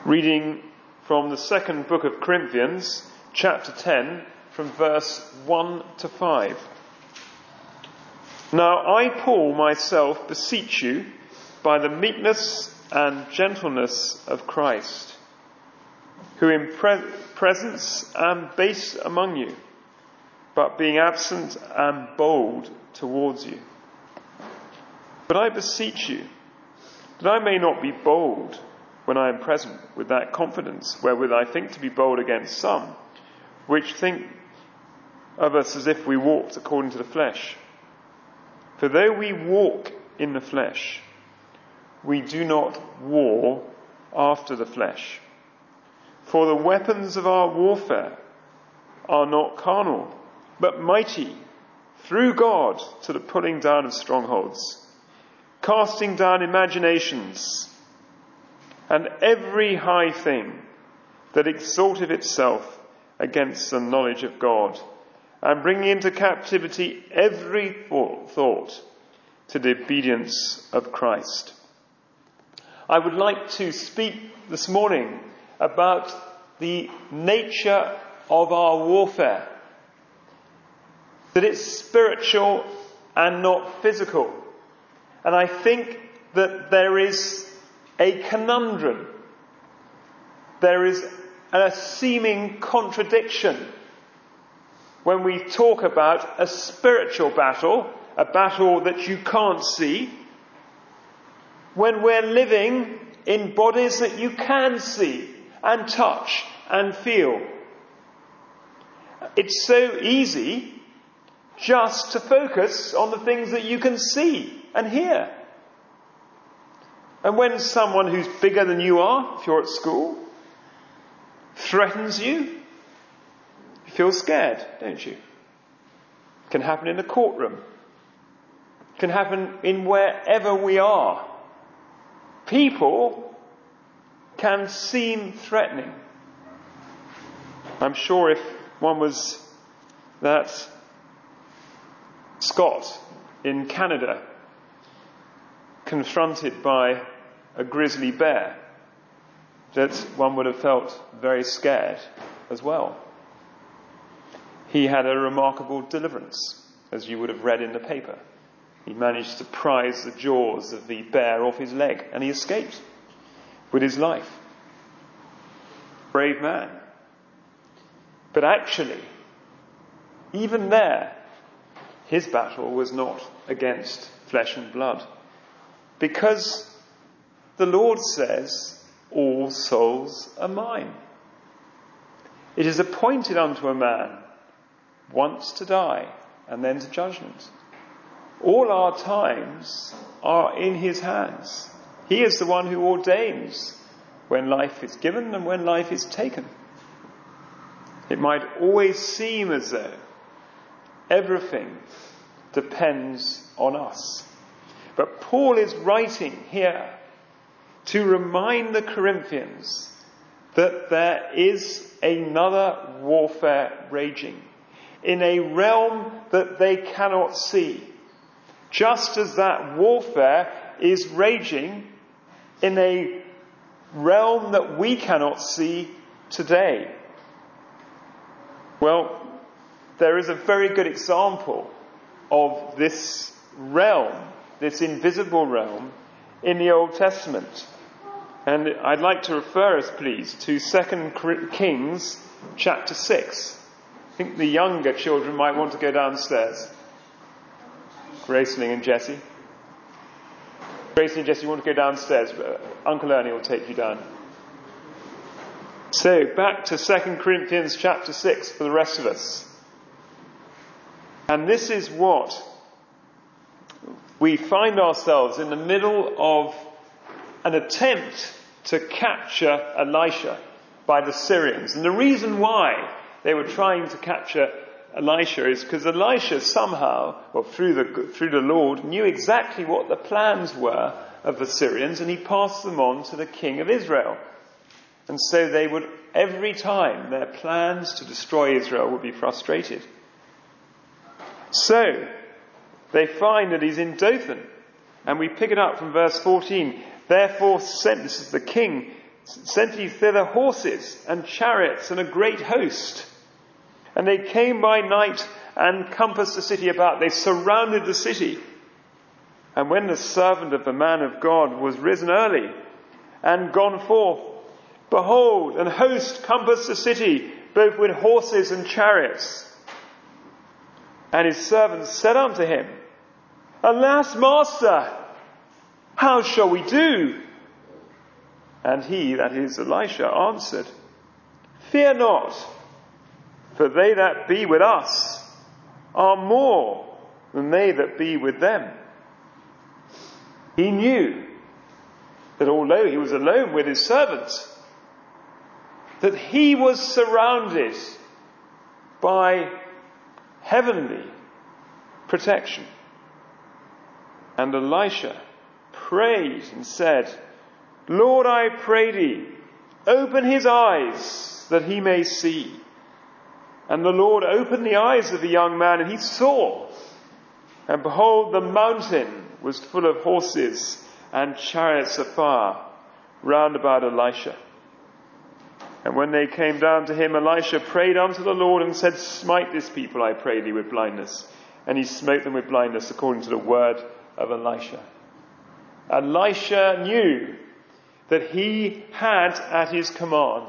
Reading from the second book of Corinthians, chapter 10, from verse 1 to 5. Now I, Paul, myself beseech you by the meekness and gentleness of Christ, who in presence am base among you, but being absent am bold towards you. But I beseech you, that I may not be bold when I am present with that confidence wherewith I think to be bold against some, which think of us as if we walked according to the flesh. For though we walk in the flesh, we do not war after the flesh. For the weapons of our warfare are not carnal, but mighty through God to the pulling down of strongholds, casting down imaginations and every high thing that exalteth itself against the knowledge of God, and bringing into captivity every thought to the obedience of Christ. I would like to speak this morning about the nature of our warfare, that it's spiritual and not physical. And I think that there is a conundrum. There is a seeming contradiction when we talk about a spiritual battle, a battle that you can't see, when we're living in bodies that you can see and touch and feel. It's so easy just to focus on the things that you can see and hear. And when someone who's bigger than you are, if you're at school, threatens you, you feel scared, don't you? It can happen in a courtroom. It can happen in wherever we are. People can seem threatening. I'm sure if one was that Scot in Canada confronted by a grizzly bear, that one would have felt very scared as well. He had a remarkable deliverance, as you would have read in the paper. He managed to prise the jaws of the bear off his leg, and he escaped with his life. Brave man. But actually, even there, his battle was not against flesh and blood, because the Lord says, all souls are mine. It is appointed unto a man once to die, and then to judgment. All our times are in his hands. He is the one who ordains when life is given and when life is taken. It might always seem as though everything depends on us. But Paul is writing here to remind the Corinthians that there is another warfare raging in a realm that they cannot see, just as that warfare is raging in a realm that we cannot see today. Well, there is a very good example of this realm, this invisible realm, in the Old Testament. And I'd like to refer us, please, to 2 Kings chapter 6. I think the younger children might want to go downstairs. Graceling and Jessie. Graceling and Jessie want to go downstairs, but Uncle Ernie will take you down. So, back to 2 Corinthians chapter 6 for the rest of us. And this is what we find ourselves in the middle of an attempt to capture Elisha by the Syrians. And the reason why they were trying to capture Elisha is because Elisha somehow, or through the Lord, knew exactly what the plans were of the Syrians, and he passed them on to the king of Israel. And so they would, every time, their plans to destroy Israel would be frustrated. So, they find that he's in Dothan. And we pick it up from verse 14. Therefore sent, this is the king, sent he thither horses and chariots and a great host. And they came by night and compassed the city about. They surrounded the city. And when the servant of the man of God was risen early and gone forth, behold, an host compassed the city, both with horses and chariots. And his servants said unto him, Alas, master, how shall we do? And he, that is Elisha, answered, Fear not, for they that be with us are more than they that be with them. He knew that although he was alone with his servants, that he was surrounded by heavenly protection. And Elisha prayed and said, Lord, I pray thee, open his eyes that he may see. And the Lord opened the eyes of the young man, and he saw. And behold, the mountain was full of horses and chariots of fire round about Elisha. And when they came down to him, Elisha prayed unto the Lord and said, Smite this people, I pray thee, with blindness. And he smote them with blindness according to the word of Elisha. Elisha knew that he had at his command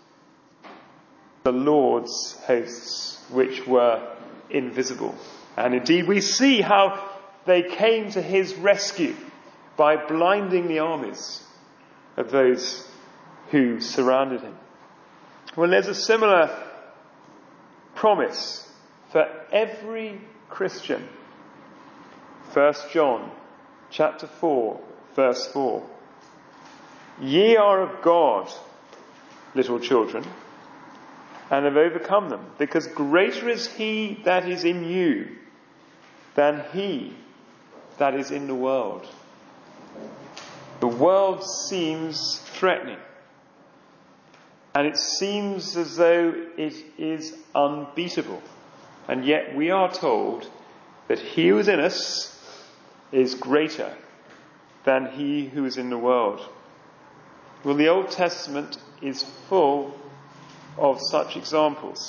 the Lord's hosts, which were invisible. And indeed we see how they came to his rescue by blinding the armies of those who surrounded him. Well, there's a similar promise for every Christian. 1 John chapter 4, verse 4. Ye are of God, little children, and have overcome them, because greater is he that is in you than he that is in the world. The world seems threatening, and it seems as though it is unbeatable. And yet we are told that he who is in us is greater than he who is in the world. Well, the Old Testament is full of such examples.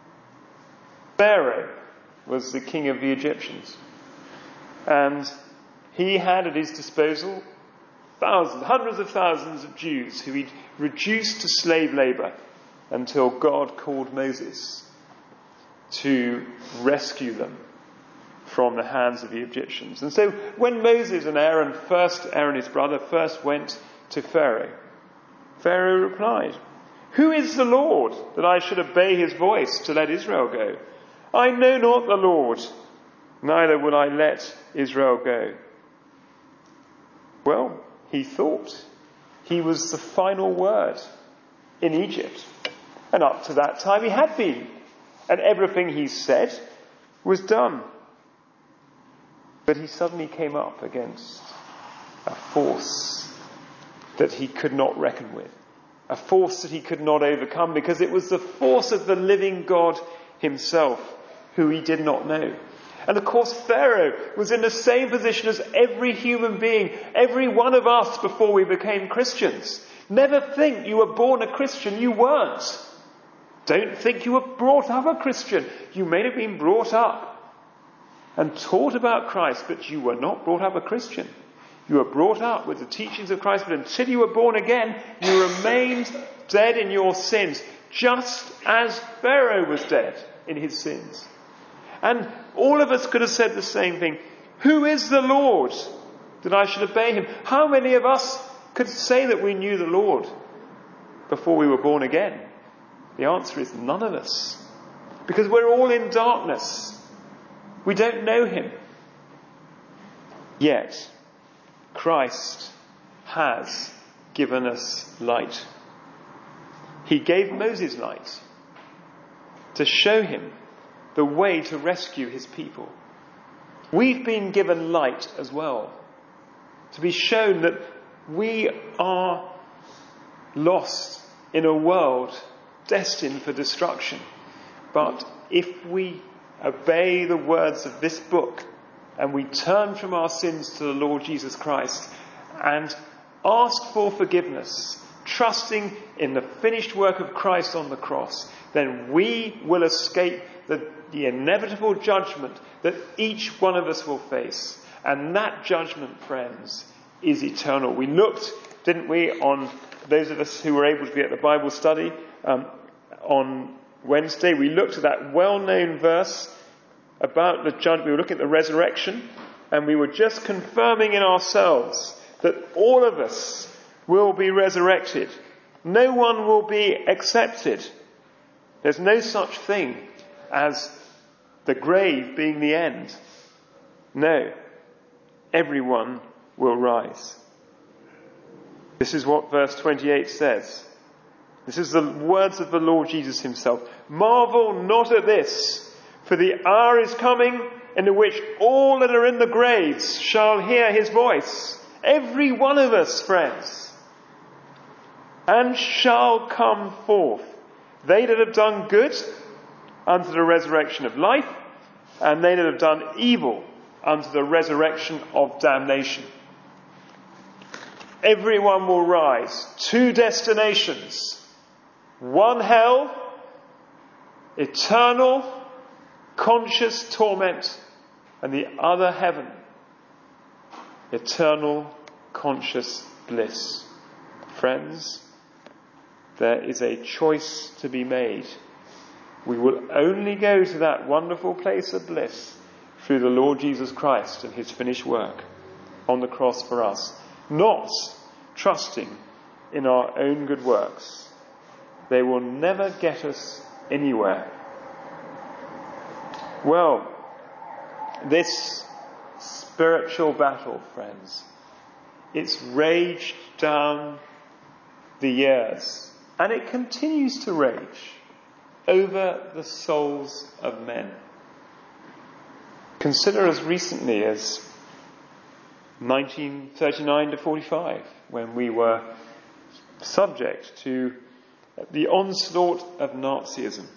Pharaoh was the king of the Egyptians, and he had at his disposal hundreds of thousands of Jews who he'd reduced to slave labour until God called Moses to rescue them from the hands of the Egyptians. And so when Moses and Aaron, his brother, first went to Pharaoh, Pharaoh replied, Who is the Lord, that I should obey his voice to let Israel go? I know not the Lord, neither will I let Israel go. Well, he thought he was the final word in Egypt. And up to that time he had been. And everything he said was done. But he suddenly came up against a force that he could not reckon with. A force that he could not overcome, because it was the force of the living God himself, who he did not know. And of course Pharaoh was in the same position as every human being, every one of us before we became Christians. Never think you were born a Christian. You weren't. Don't think you were brought up a Christian. You may have been brought up and taught about Christ, but you were not brought up a Christian. You were brought up with the teachings of Christ, but until you were born again, you remained dead in your sins, just as Pharaoh was dead in his sins. And all of us could have said the same thing. Who is the Lord that I should obey him? How many of us could say that we knew the Lord before we were born again? The answer is none of us. Because we're all in darkness. We don't know him. Yet, Christ has given us light. He gave Moses light to show him the way to rescue his people. We've been given light as well, to be shown that we are lost in a world destined for destruction. But if we obey the words of this book and we turn from our sins to the Lord Jesus Christ and ask for forgiveness, trusting in the finished work of Christ on the cross, then we will escape the inevitable judgment that each one of us will face. And that judgment, friends, is eternal. We looked, didn't we, on those of us who were able to be at the Bible study on Wednesday, we looked at that well-known verse about the judgment. We were looking at the resurrection, and we were just confirming in ourselves that all of us will be resurrected. No one will be accepted. There's no such thing as the grave being the end. No. Everyone will rise. This is what verse 28 says. This is the words of the Lord Jesus himself. Marvel not at this, for the hour is coming in which all that are in the graves shall hear his voice. Every one of us, friends. And shall come forth. They that have done good unto the resurrection of life, and they that have done evil unto the resurrection of damnation. Everyone will rise. Two destinations. One hell, eternal, conscious torment, and the other heaven, eternal, conscious bliss. Friends, there is a choice to be made. We will only go to that wonderful place of bliss through the Lord Jesus Christ and his finished work on the cross for us, not trusting in our own good works. They will never get us anywhere. Well, this spiritual battle, friends, it's raged down the years, and it continues to rage over the souls of men. Consider as recently as 1939 to 45, when we were subject to the onslaught of Nazism.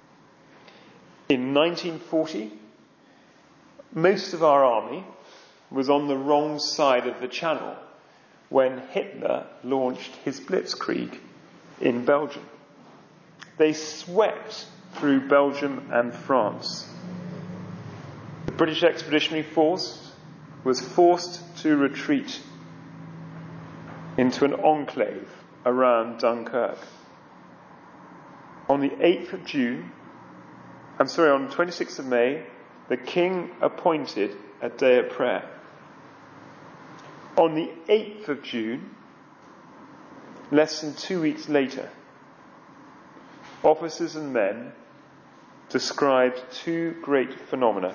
In 1940, most of our army was on the wrong side of the channel when Hitler launched his blitzkrieg in Belgium. They swept through Belgium and France. The British Expeditionary Force was forced to retreat into an enclave around Dunkirk. On the 26th of May, the King appointed a day of prayer. On the 8th of June, less than 2 weeks later, officers and men described two great phenomena.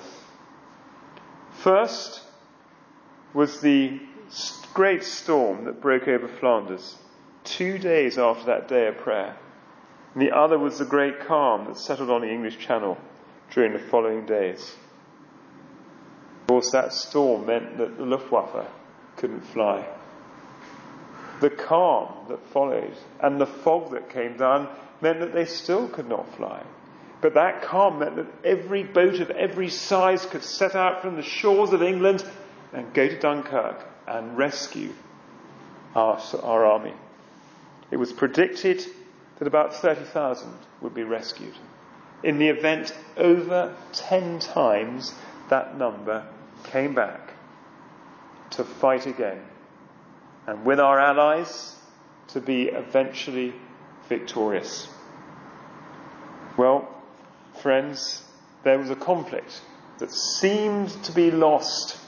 First was the great storm that broke over Flanders 2 days after that day of prayer. And the other was the great calm that settled on the English Channel during the following days. Of course, that storm meant that the Luftwaffe couldn't fly. The calm that followed and the fog that came down meant that they still could not fly. But that calm meant that every boat of every size could set out from the shores of England and go to Dunkirk and rescue our army. It was predicted that about 30,000 would be rescued. In the event, over 10 times that number came back to fight again, and with our allies to be eventually victorious. Well, friends, there was a conflict that seemed to be lost,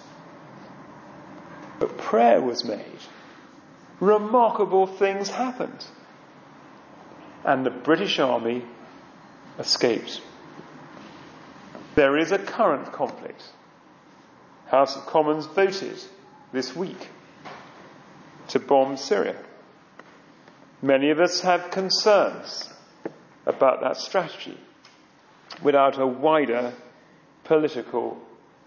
but prayer was made. Remarkable things happened, and the British Army escaped. There is a current conflict. House of Commons voted this week to bomb Syria. Many of us have concerns about that strategy without a wider political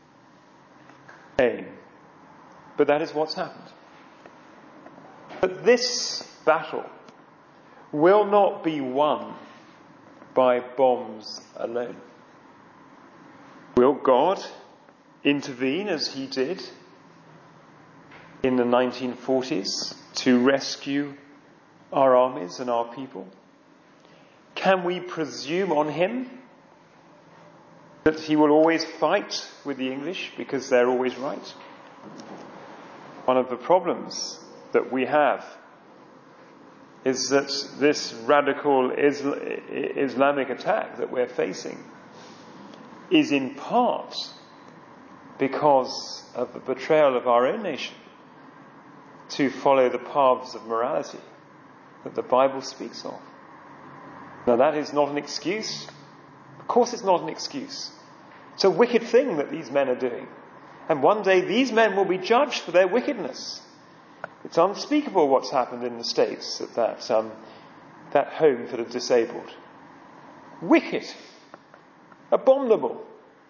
aim. But that is what's happened. But this battle will not be won by bombs alone. Will God intervene as he did in the 1940s to rescue our armies and our people? Can we presume on him that he will always fight with the English because they're always right? One of the problems that we have is that this radical Islamic attack that we're facing is in part because of the betrayal of our own nation to follow the paths of morality that the Bible speaks of. Now that is not an excuse. Of course it's not an excuse. It's a wicked thing that these men are doing. And one day these men will be judged for their wickedness. It's unspeakable what's happened in the States at that home for the disabled. Wicked. Abominable.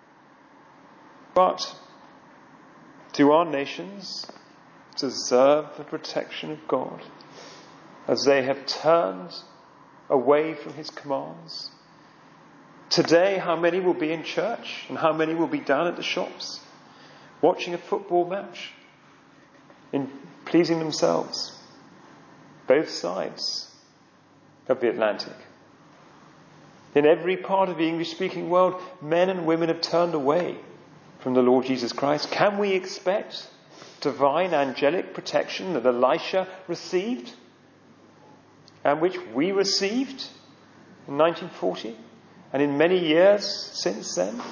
But do our nations deserve the protection of God as they have turned away from his commands? Today, how many will be in church and how many will be down at the shops watching a football match, in pleasing themselves? Both sides of the Atlantic. In every part of the English-speaking world, men and women have turned away from the Lord Jesus Christ. Can we expect divine angelic protection that Elisha received and which we received in 1940 and in many years since then?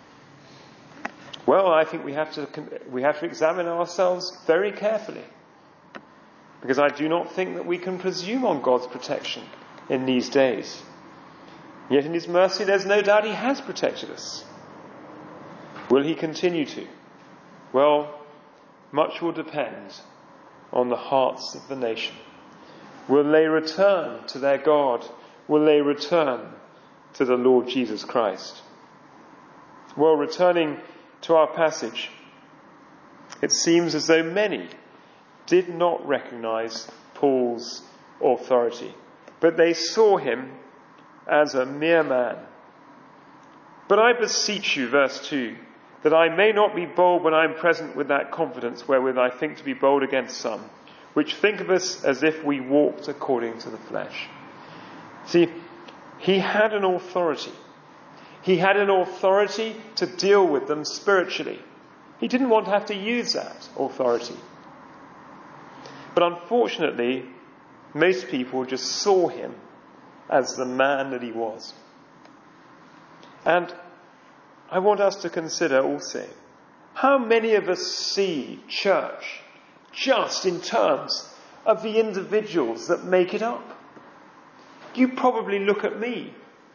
Well, I think we have to examine ourselves very carefully, because I do not think that we can presume on God's protection in these days. Yet in his mercy, there's no doubt he has protected us. Will he continue to? Well, much will depend on the hearts of the nation. Will they return to their God? Will they return to the Lord Jesus Christ? Well, returning to our passage, it seems as though many did not recognize Paul's authority, but they saw him as a mere man. But I beseech you, verse 2, that I may not be bold when I am present with that confidence wherewith I think to be bold against some, which think of us as if we walked according to the flesh. See, he had an authority. He had an authority to deal with them spiritually. He didn't want to have to use that authority. But unfortunately, most people just saw him as the man that he was. And I want us to consider also, how many of us see church just in terms of the individuals that make it up? You probably look at me,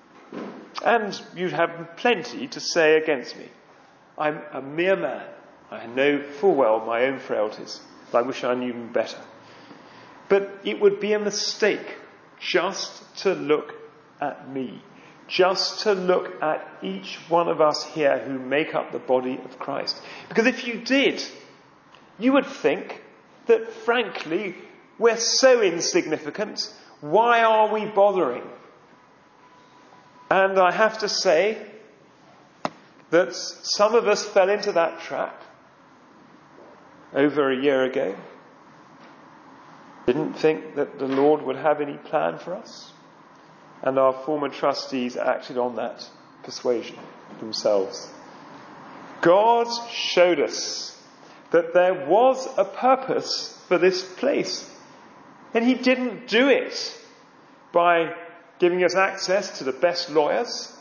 and you'd have plenty to say against me. I'm a mere man. I know full well my own frailties, but I wish I knew them better. But it would be a mistake just to look at me, just to look at each one of us here who make up the body of Christ. Because if you did, you would think that, frankly, we're so insignificant. Why are we bothering? And I have to say that some of us fell into that trap over a year ago. Didn't think that the Lord would have any plan for us. And our former trustees acted on that persuasion themselves. God showed us that there was a purpose for this place. And he didn't do it by giving us access to the best lawyers,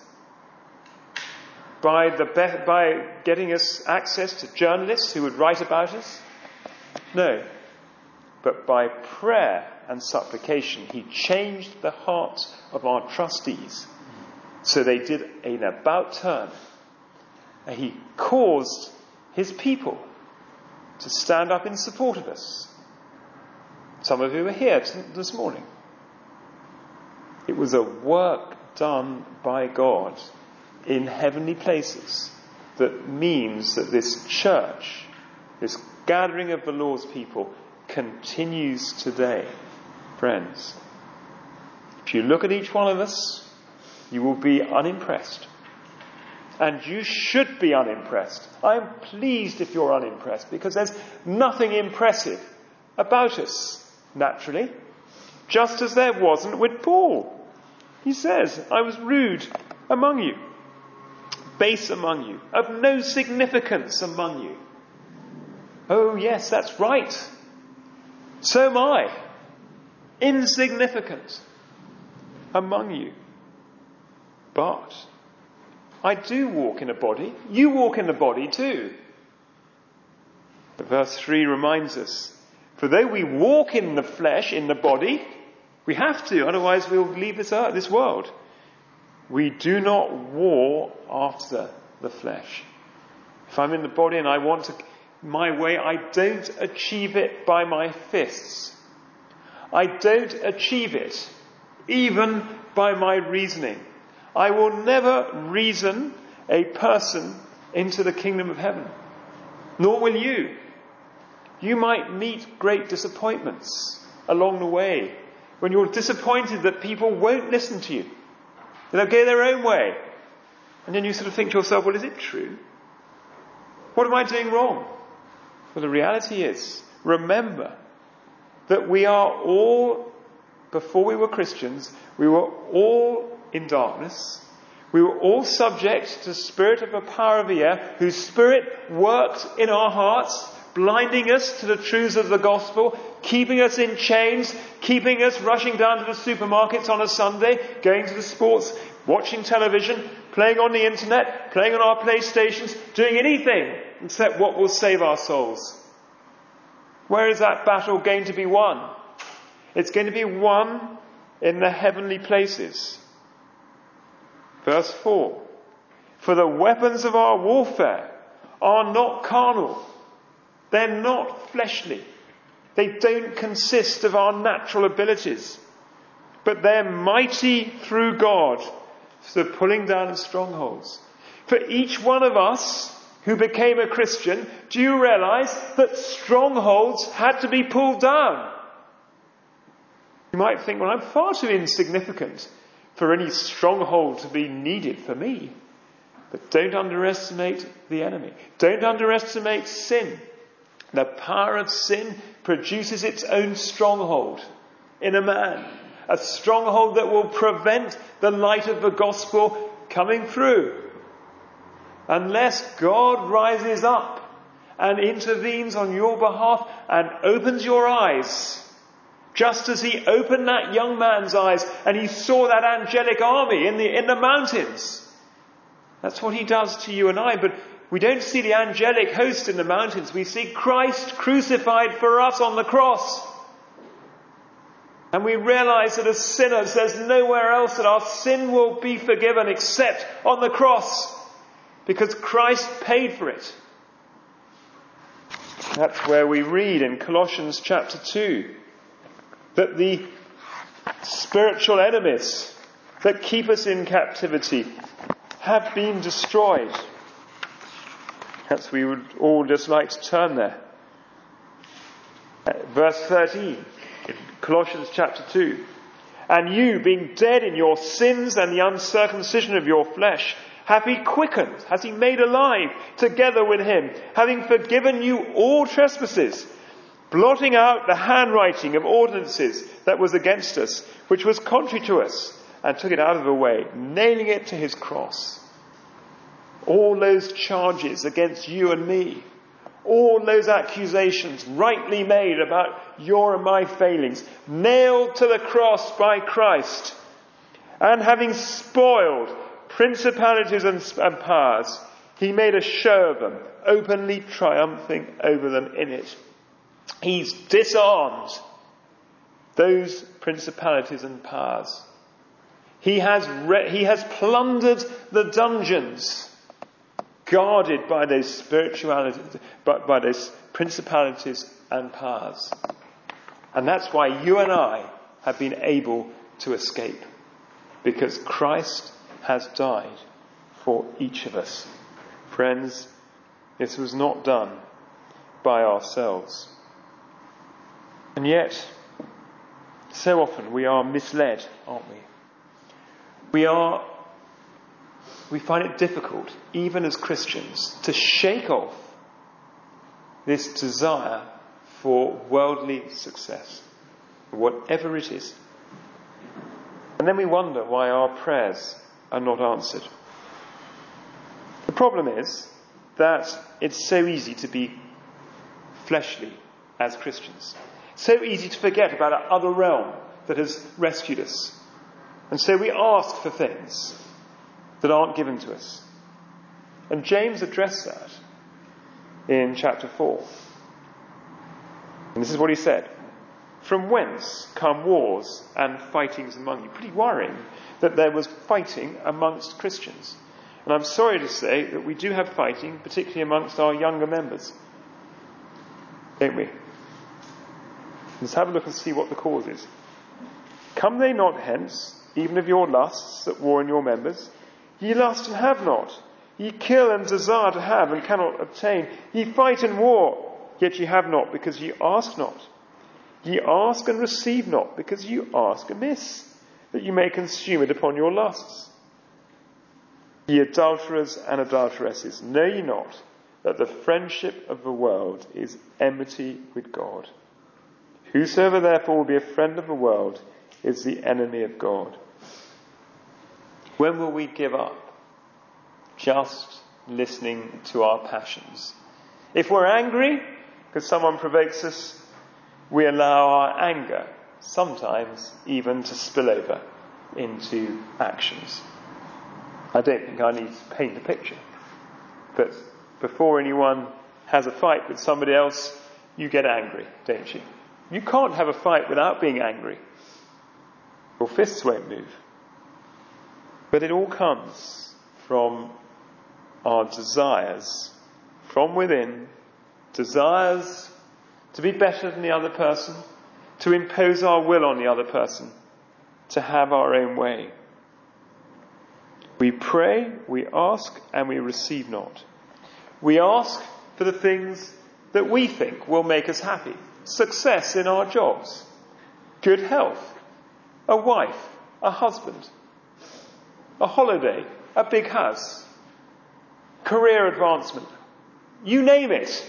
by getting us access to journalists who would write about us. No. But by prayer and supplication, he changed the hearts of our trustees. So they did an about turn. And he caused his people to stand up in support of us. Some of you are here this morning. It was a work done by God in heavenly places that means that this church, this gathering of the Lord's people, continues today. Friends, if you look at each one of us, you will be unimpressed. And you should be unimpressed. I am pleased if you're unimpressed, because there's nothing impressive about us, naturally. just as there wasn't with Paul. He says, I was rude among you, base among you, of no significance among you. Oh yes, that's right. So am I, insignificant among you. But I do walk in a body. You walk in the body too. But verse 3 reminds us, for though we walk in the flesh, in the body, we have to, otherwise we'll leave this world. We do not war after the flesh. If I'm in the body and I want to my way, I don't achieve it by my fists. I don't achieve it even by my reasoning. I will never reason a person into the kingdom of heaven. Nor will you. You might meet great disappointments along the way when you're disappointed that people won't listen to you. They'll go their own way. And then you sort of think to yourself, well, is it true? What am I doing wrong? Well, the reality is, remember that we are all, before we were Christians, we were all in darkness. We were all subject to the spirit of a power of the air, whose spirit worked in our hearts, blinding us to the truths of the gospel, keeping us in chains, keeping us rushing down to the supermarkets on a Sunday, going to the sports, watching television, playing on the internet, playing on our PlayStations, doing anything except what will save our souls. Where is that battle going to be won? It's going to be won in the heavenly places. Verse 4. For the weapons of our warfare are not carnal. They're not fleshly. They don't consist of our natural abilities. But they're mighty through God for pulling down strongholds. For each one of us who became a Christian, do you realize that strongholds had to be pulled down? You might think, well, I'm far too insignificant for any stronghold to be needed for me. But don't underestimate the enemy. Don't underestimate sin. The power of sin produces its own stronghold in a man. A stronghold that will prevent the light of the gospel coming through. Unless God rises up and intervenes on your behalf and opens your eyes, just as he opened that young man's eyes and he saw that angelic army in the mountains. That's what he does to you and I. But we don't see the angelic host in the mountains. We see Christ crucified for us on the cross. And we realize that as sinners, there's nowhere else that our sin will be forgiven except on the cross. Because Christ paid for it. That's where we read in Colossians chapter 2 that the spiritual enemies that keep us in captivity have been destroyed. Perhaps we would all just like to turn there. Verse 13 in Colossians chapter 2. And you, being dead in your sins and the uncircumcision of your flesh, have he quickened, has he made alive together with him, having forgiven you all trespasses, blotting out the handwriting of ordinances that was against us, which was contrary to us, and took it out of the way, nailing it to his cross. All those charges against you and me, all those accusations rightly made about your and my failings, nailed to the cross by Christ, and having spoiled principalities and powers, he made a show of them, openly triumphing over them in it. He's disarmed those principalities and powers. He has plundered the dungeons guarded by those by those principalities and powers. And that's why you and I have been able to escape. Because Christ has died for each of us. Friends, this was not done by ourselves. And yet, so often we are misled, aren't we? We find it difficult, even as Christians, to shake off this desire for worldly success. whatever it is. And then we wonder why our prayers are not answered. The problem is that it's so easy to be fleshly as Christians. So easy to forget about our other realm that has rescued us. And so we ask for things that aren't given to us. And James addressed that in chapter 4. And this is what he said. From whence come wars and fightings among you? Pretty worrying that there was fighting amongst Christians. And I'm sorry to say that we do have fighting, particularly amongst our younger members. Don't we? Let's have a look and see what the cause is. Come they not hence, even of your lusts that war in your members? Ye lust and have not. Ye kill and desire to have and cannot obtain. Ye fight and war, yet ye have not, because ye ask not. Ye ask and receive not, because you ask amiss, that you may consume it upon your lusts. Ye adulterers and adulteresses, know ye not that the friendship of the world is enmity with God? Whosoever therefore will be a friend of the world is the enemy of God. When will we give up just listening to our passions? If we're angry because someone provokes us, we allow our anger sometimes even to spill over into actions. I don't think I need to paint a picture, but before anyone has a fight with somebody else, you get angry, don't you? You can't have a fight without being angry. Your fists won't move. But it all comes from our desires from within, desires to be better than the other person, to impose our will on the other person, to have our own way. We pray, we ask, and we receive not. We ask for the things that we think will make us happy. Success in our jobs, good health, a wife, a husband, a holiday, a big house, career advancement. You name it.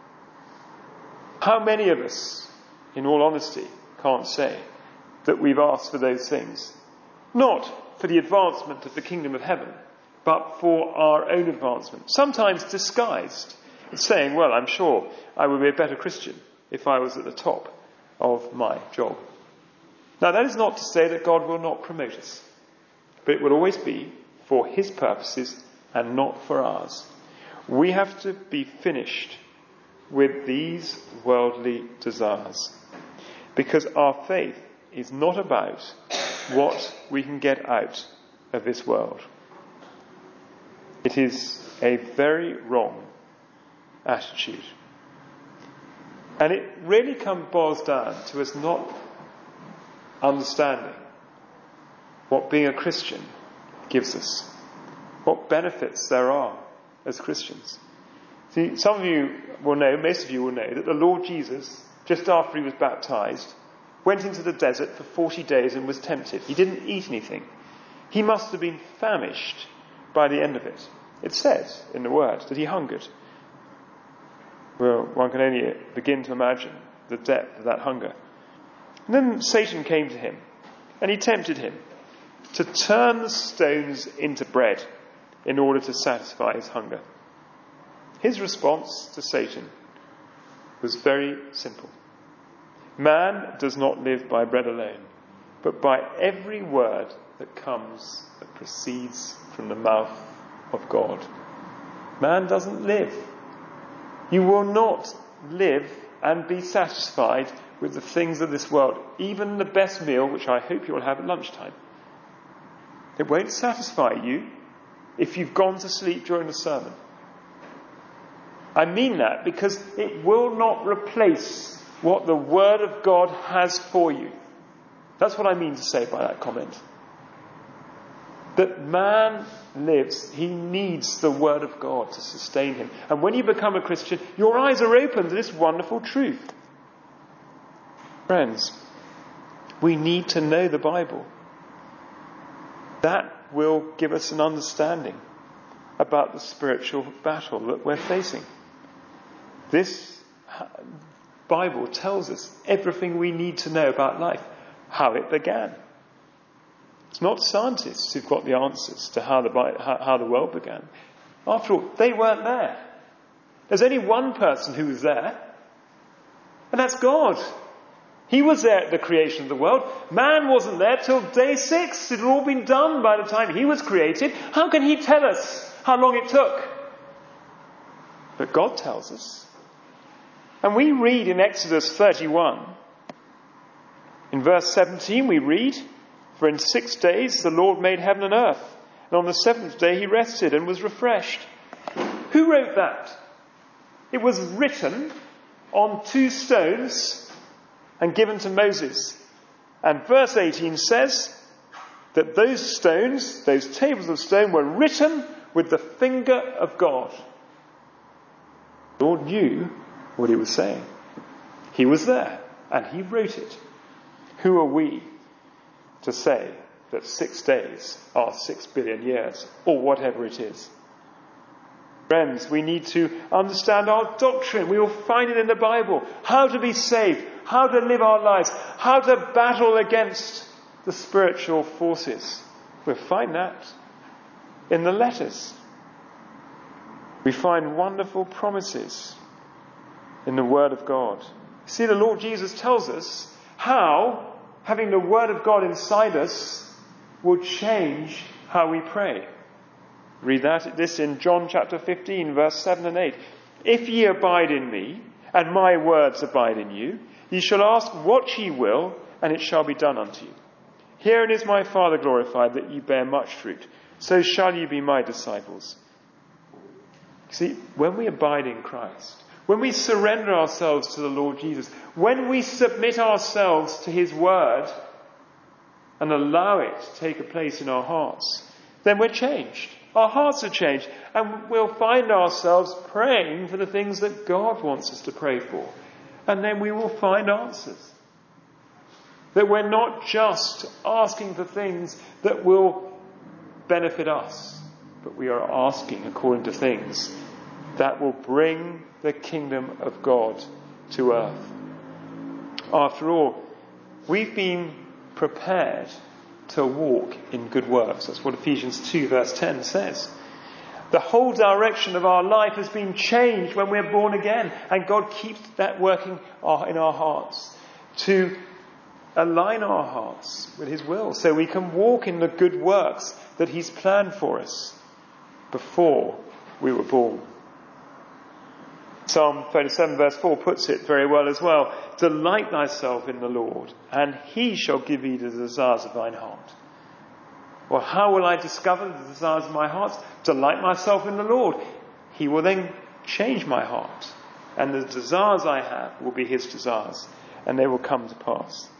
How many of us, in all honesty, can't say that we've asked for those things? Not for the advancement of the kingdom of heaven, but for our own advancement. Sometimes disguised as saying, well, I'm sure I would be a better Christian if I was at the top of my job. Now, that is not to say that God will not promote us, but it will always be for his purposes and not for ours. We have to be finished with these worldly desires, because our faith is not about what we can get out of this world. It is a very wrong attitude. And it really boils down to us not understanding what being a Christian gives us, what benefits there are as Christians. See, some of you will know, most of you will know, that the Lord Jesus, just after he was baptized, went into the desert for 40 days and was tempted. He didn't eat anything. He must have been famished by the end of it. It says in the Word that he hungered. Well, one can only begin to imagine the depth of that hunger. And then Satan came to him, and he tempted him to turn the stones into bread in order to satisfy his hunger. His response to Satan was very simple. Man does not live by bread alone, but by every word that proceeds from the mouth of God. Man doesn't live. You will not live and be satisfied with the things of this world, even the best meal, which I hope you will have at lunchtime. It won't satisfy you if you've gone to sleep during the sermon. I mean that because it will not replace what the Word of God has for you. That's what I mean to say by that comment. That man lives, he needs the Word of God to sustain him. And when you become a Christian, your eyes are open to this wonderful truth. Friends, we need to know the Bible. That will give us an understanding about the spiritual battle that we're facing. This Bible tells us everything we need to know about life, how it began. It's not scientists who've got the answers to how the world began. After all, they weren't there. There's only one person who was there, and that's God. He was there at the creation of the world. Man wasn't there till day 6. It had all been done by the time he was created. How can he tell us how long it took? But God tells us. And we read in Exodus 31, in verse 17 we read, "For in 6 days the Lord made heaven and earth, and on the 7th day he rested and was refreshed." Who wrote that? It was written on 2 stones and given to Moses. And verse 18 says that those stones, those tables of stone, were written with the finger of God. The Lord knew what he was saying. He was there and he wrote it. Who are we to say that 6 days are 6 billion years, or whatever it is? Friends, we need to understand our doctrine. We will find it in the Bible. How to be saved, how to live our lives, how to battle against the spiritual forces. We'll find that in the letters. We find wonderful promises in the Word of God. See, the Lord Jesus tells us how having the Word of God inside us will change how we pray. Read this in John chapter 15, verse 7 and 8. "If ye abide in me, and my words abide in you, ye shall ask what ye will, and it shall be done unto you. Herein is my Father glorified, that ye bear much fruit. So shall ye be my disciples." See, when we abide in Christ, when we surrender ourselves to the Lord Jesus, when we submit ourselves to his word and allow it to take a place in our hearts, then we're changed. Our hearts are changed, and we'll find ourselves praying for the things that God wants us to pray for. And then we will find answers. That we're not just asking for things that will benefit us, but we are asking according to things that will bring the kingdom of God to earth. After all, we've been prepared to walk in good works. That's what Ephesians 2 verse 10 says. The whole direction of our life has been changed when we're born again, and God keeps that working in our hearts to align our hearts with his will, so we can walk in the good works that he's planned for us before we were born. Psalm 37 verse 4 puts it very well as well. "Delight thyself in the Lord, and he shall give thee the desires of thine heart." Well, how will I discover the desires of my heart? Delight myself in the Lord. He will then change my heart, and the desires I have will be his desires, and they will come to pass.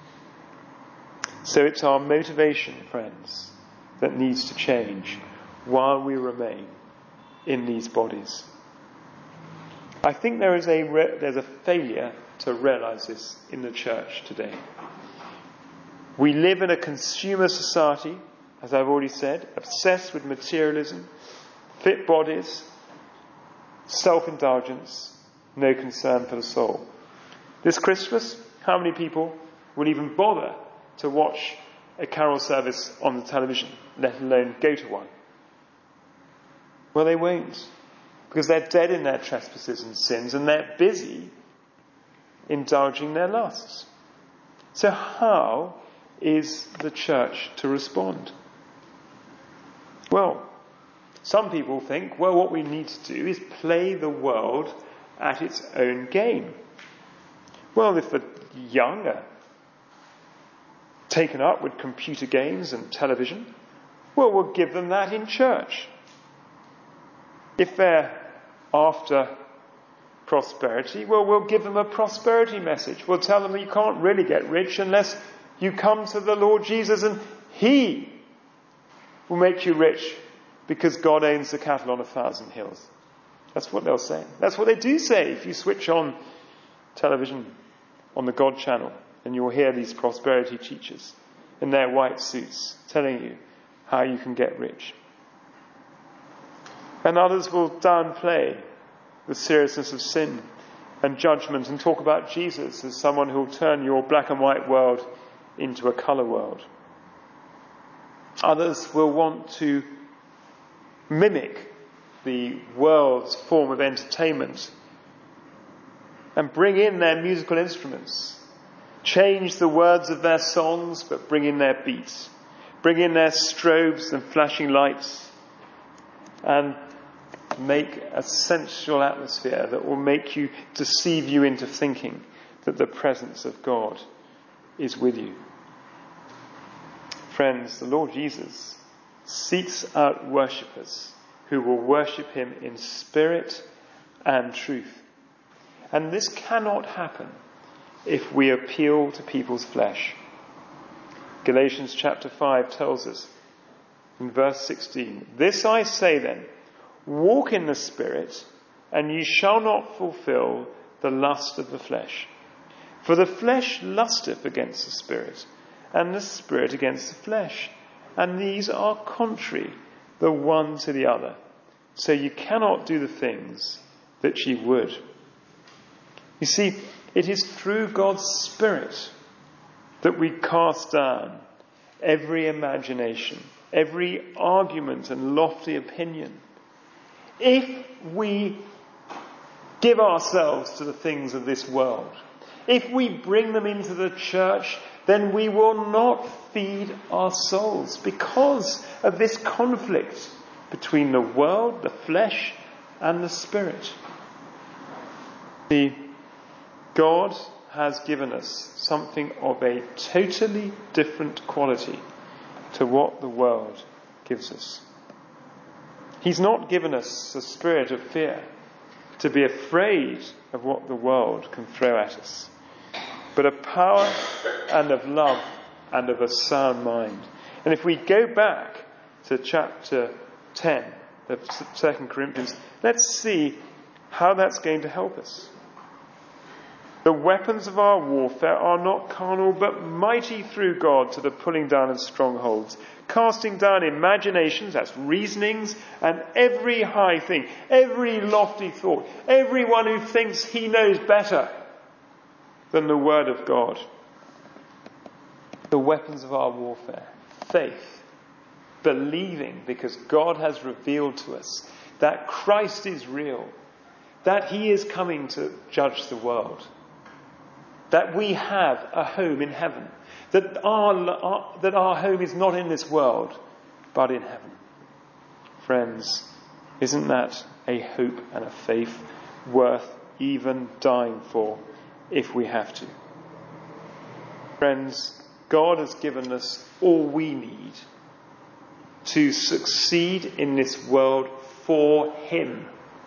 So it's our motivation, friends, that needs to change while we remain in these bodies. I think there's a failure to realize this in the church today. We live in a consumer society, as I've already said, obsessed with materialism, fit bodies, self-indulgence, no concern for the soul. This Christmas, how many people will even bother to watch a carol service on the television, let alone go to one? Well, they won't, because they're dead in their trespasses and sins, and they're busy indulging their lusts. So how is the church to respond? Well, some people think, well, what we need to do is play the world at its own game. Well, if the young are taken up with computer games and television, well, we'll give them that in church. If they're after prosperity, well, we'll give them a prosperity message. We'll tell them that you can't really get rich unless you come to the Lord Jesus, and he will make you rich because God owns the cattle on 1,000 hills. That's what they'll say. That's what they do say if you switch on television on the God channel, and you'll hear these prosperity teachers in their white suits telling you how you can get rich. And others will downplay the seriousness of sin and judgment and talk about Jesus as someone who will turn your black and white world into a colour world. Others will want to mimic the world's form of entertainment and bring in their musical instruments, change the words of their songs but bring in their beats, bring in their strobes and flashing lights, and make a sensual atmosphere that will deceive you into thinking that the presence of God is with you. Friends, the Lord Jesus seeks out worshippers who will worship him in spirit and truth. And this cannot happen if we appeal to people's flesh. Galatians chapter 5 tells us in verse 16, "This I say then, walk in the Spirit, and ye shall not fulfill the lust of the flesh. For the flesh lusteth against the Spirit, and the Spirit against the flesh. And these are contrary the one to the other. So you cannot do the things that ye would." You see, it is through God's Spirit that we cast down every imagination, every argument and lofty opinion. If we give ourselves to the things of this world, if we bring them into the church, then we will not feed our souls because of this conflict between the world, the flesh, and the Spirit. See, God has given us something of a totally different quality to what the world gives us. He's not given us a spirit of fear, to be afraid of what the world can throw at us, but of power and of love and of a sound mind. And if we go back to chapter 10 of 2 Corinthians, let's see how that's going to help us. "The weapons of our warfare are not carnal, but mighty through God to the pulling down of strongholds, casting down imaginations," that's reasonings, "and every high thing, every lofty thought, everyone who thinks he knows better than the word of God." The weapons of our warfare: faith, believing because God has revealed to us that Christ is real, that he is coming to judge the world, that we have a home in heaven, that our home is not in this world, but in heaven. Friends, isn't that a hope and a faith worth even dying for if we have to? Friends, God has given us all we need to succeed in this world for him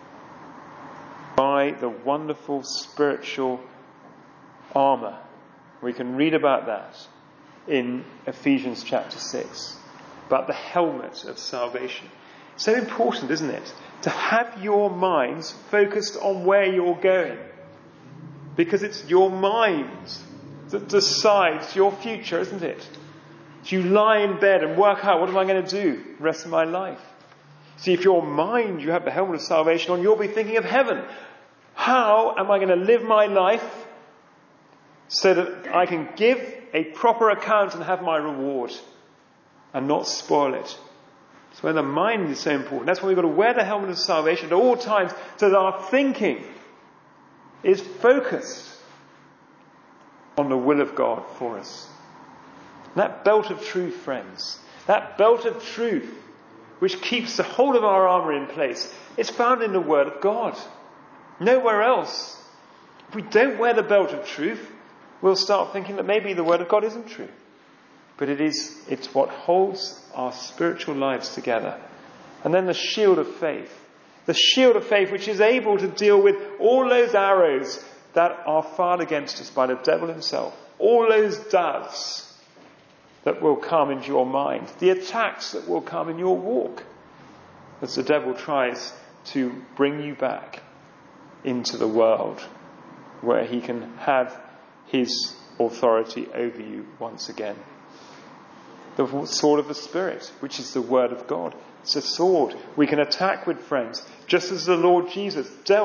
by the wonderful spiritual armour. We can read about that in Ephesians chapter 6, about the helmet of salvation. So important, isn't it, to have your minds focused on where you're going, because it's your mind that decides your future, isn't it? So you lie in bed and work out, what am I going to do the rest of my life? See, if your mind, you have the helmet of salvation on, you'll be thinking of heaven. How am I going to live my life so that I can give a proper account and have my reward and not spoil it? That's where the mind is so important. That's why we've got to wear the helmet of salvation at all times, so that our thinking is focused on the will of God for us. And that belt of truth, friends, that belt of truth which keeps the whole of our armour in place, it's found in the Word of God. Nowhere else. If we don't wear the belt of truth, we'll start thinking that maybe the Word of God isn't true. But it's what holds our spiritual lives together. And then the shield of faith. The shield of faith which is able to deal with all those arrows that are fired against us by the devil himself. All those doubts that will come into your mind. The attacks that will come in your walk as the devil tries to bring you back into the world where he can have his authority over you once again. The sword of the Spirit, which is the word of God. It's a sword we can attack with, friends, just as the Lord Jesus dealt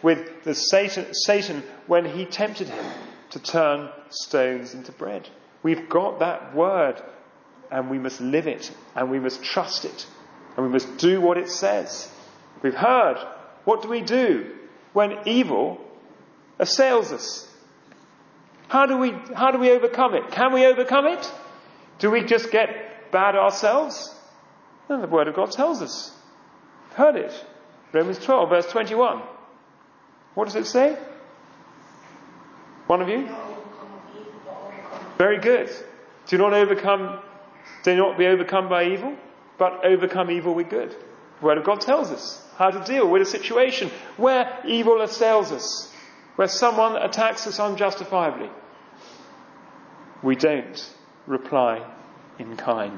with Satan when he tempted him to turn stones into bread. We've got that word, and we must live it, and we must trust it, and we must do what it says. We've heard. What do we do when evil assails us? How do we overcome it? Can we overcome it? Do we just get bad ourselves? No, the Word of God tells us. We've heard it. Romans 12, verse 21. What does it say? One of you? Very good. Do not be overcome by evil, but overcome evil with good. The Word of God tells us how to deal with a situation where evil assails us, where someone attacks us unjustifiably. We don't reply in kind.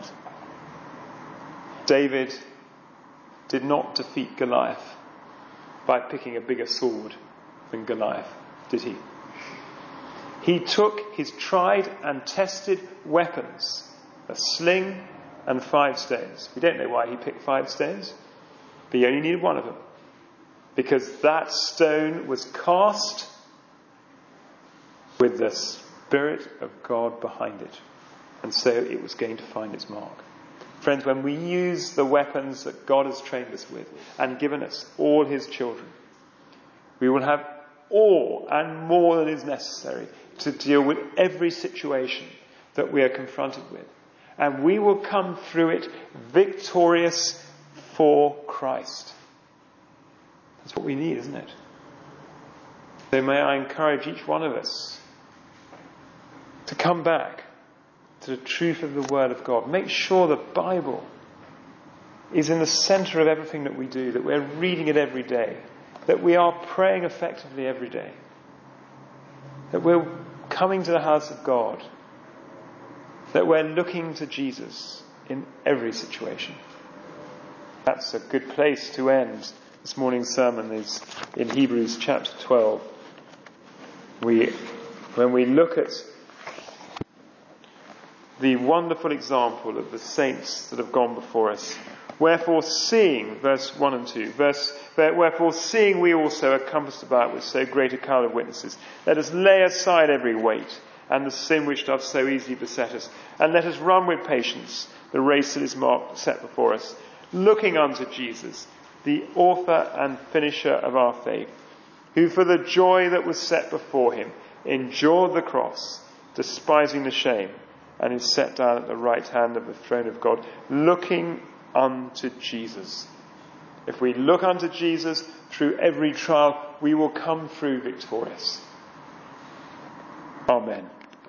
David did not defeat Goliath by picking a bigger sword than Goliath, did he? He took his tried and tested weapons, a sling and 5 stones. We don't know why he picked 5 stones, but he only needed one of them, because that stone was cast with the Spirit of God behind it, and so it was going to find its mark. Friends, when we use the weapons that God has trained us with and given us, all his children, we will have all and more than is necessary to deal with every situation that we are confronted with. And we will come through it victorious for Christ. That's what we need, isn't it? So may I encourage each one of us to come back to the truth of the Word of God. Make sure the Bible is in the centre of everything that we do, that we're reading it every day, that we are praying effectively every day, that we're coming to the house of God, that we're looking to Jesus in every situation. That's a good place to end this morning's sermon, is in Hebrews chapter 12. When we look at the wonderful example of the saints that have gone before us. Wherefore seeing, verse 1 and 2, wherefore seeing we also are compassed about with so great a cloud of witnesses, let us lay aside every weight and the sin which doth so easily beset us, and let us run with patience the race that is set before us, looking unto Jesus, the author and finisher of our faith, who for the joy that was set before him endured the cross, despising the shame, and is set down at the right hand of the throne of God, looking unto Jesus. If we look unto Jesus through every trial, we will come through victorious. Amen.